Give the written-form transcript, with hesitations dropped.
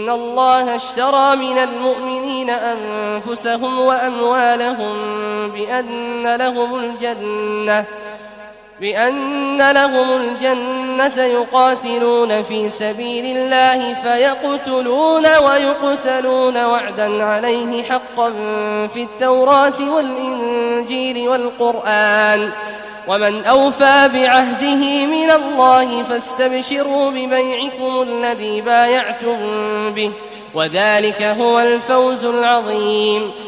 إن الله اشترى من المؤمنين أنفسهم وأموالهم بأن لهم الجنة يقاتلون في سبيل الله فيقتلون ويقتلون وعدا عليه حقا في التوراة والإنجيل والقرآن ومن أوفى بعهده من الله فاستبشروا ببيعكم الذي بايعتم به وذلك هو الفوز العظيم